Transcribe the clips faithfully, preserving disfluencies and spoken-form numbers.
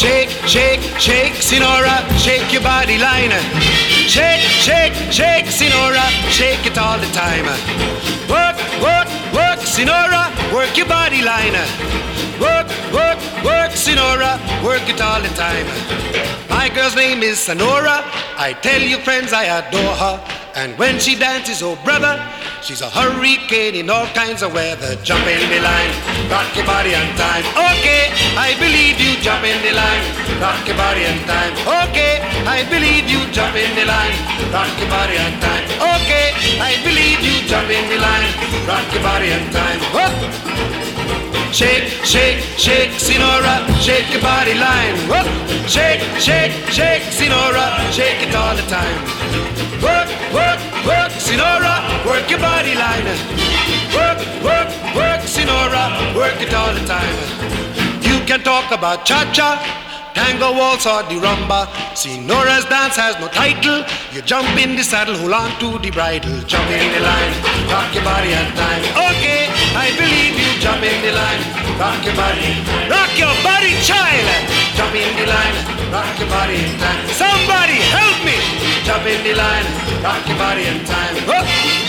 Shake, shake, shake, Sinora, shake your body line. Shake, shake, shake, Sinora, shake it all the time. Work, work, work, Sinora, work your body line. Work, work, work, Sinora, work it all the time. My girl's name is Sonora. I tell you friends, I adore her. And when she dances, oh brother, she's a hurricane in all kinds of weather. Jump in the line, rock your body and time. Okay, I believe you, jump in the line, rock your body and time. Okay, I believe you, jump in the line, rock your body and time. Okay, I believe you, jump in the line, rock your body and time. Whoop. Shake, shake, shake, Sinora, shake your body line. Whoop. Shake, shake, shake, Sinora, shake it all the time. Work, work, work, Sinora, work your body line. Work, work, work, Sinora, work it all the time. You can talk about cha-cha, tango, waltz or the rumba. Sinora's dance has no title. You jump in the saddle, hold on to the bridle. Jump in the line, rock your body and time. Okay, I believe you, jump in the line, rock your body. Rock your body, child. Jump in the line, rock your body in time. Somebody help me. Jump in the line, rock your body in time. Whoop.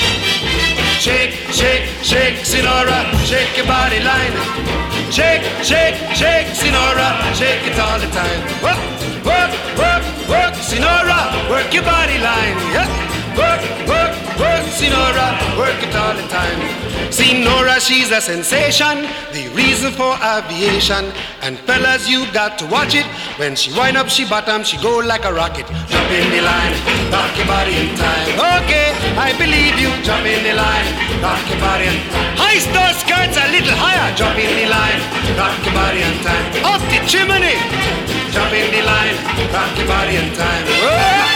Shake, shake, shake, Sinora, shake your body line. Shake, shake, shake, Sinora, shake it all the time. Work, work, work, work, Sinora, work your body line. Yeah. Work, work, work, Sinora, work it all the time. Sinora, she's a sensation, the reason for aviation. And fellas, you got to watch it. When she wind up, she bottom, she go like a rocket. Jump in the line, rock your body in time. Okay, I believe you, jump in the line, rock your body in time. High star skirts a little higher, jump in the line, rock your body in time. Up the chimney, jump in the line, rock your body in time. Whoa.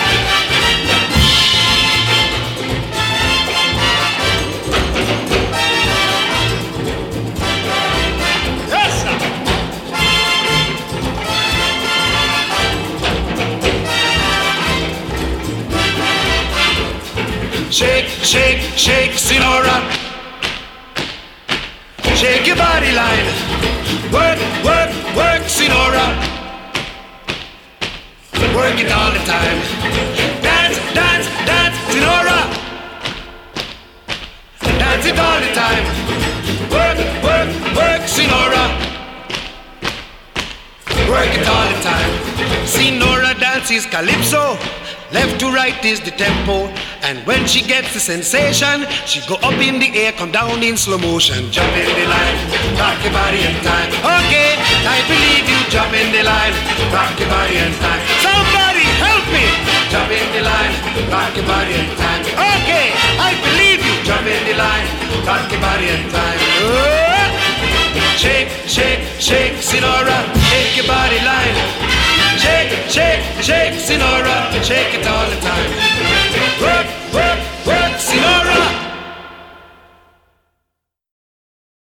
Shake, shake, shake, Sinora. Shake your body line. Work, work, work, Sinora. Work it all the time. Dance, dance, dance, Sinora. Dance it all the time. Work, work, work, Sinora. Work it all the time. Sinora dances calypso. Left to right is the tempo. And when she gets the sensation, she go up in the air, come down in slow motion. Jump in the line, rock your body in time. Okay, I believe you, jump in the line, rock your body in time. Somebody help me! Jump in the line, rock your body in time. Okay, I believe you, jump in the line, rock your body in time. Oh! Shake, shake, shake, Sinora, shake your body line. Shake, shake, shake, Sinora, shake it all the time.